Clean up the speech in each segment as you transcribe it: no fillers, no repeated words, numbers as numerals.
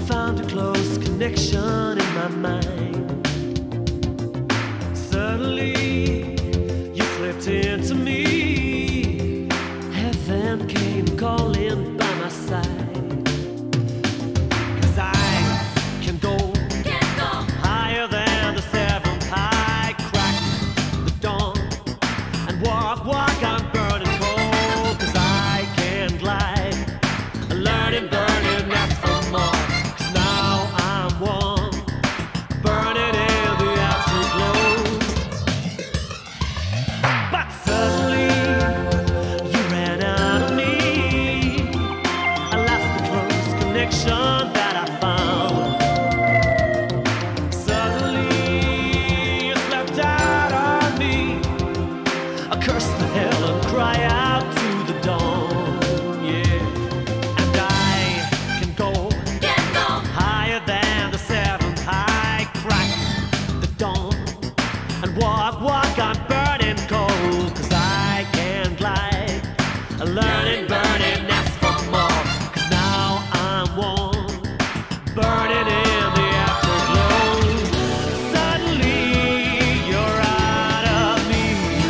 Found a close connection in my mind. Suddenly, you slipped into me. Heaven came calling by my side. 'Cause I can go higher than the seventh high. Crack the dawn and walk on burning coal. 'Cause I can glide, learning, burning, that's for more. That I found. Suddenly you slept out on me. I curse the hell and cry out to the dawn. Yeah, and I can go higher than the seventh high. Crack the dawn and walk on burning coal. 'Cause I can glide, learning, burning, that's for more. 'Cause now I'm warm, burning in the afterglow. Suddenly you're out of me.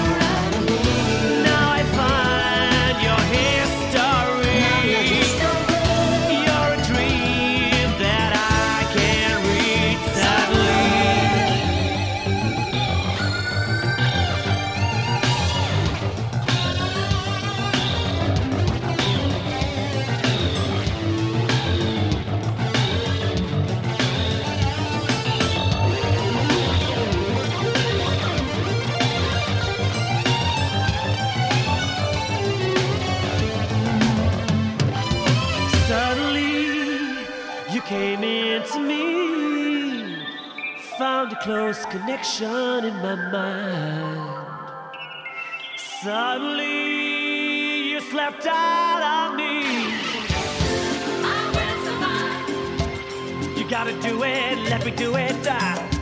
Now I find your history. You're a dream that I can't reach. Sadly, you came into me, found a close connection in my mind. Suddenly you slept out on me. I will survive. You gotta do it, let me do it.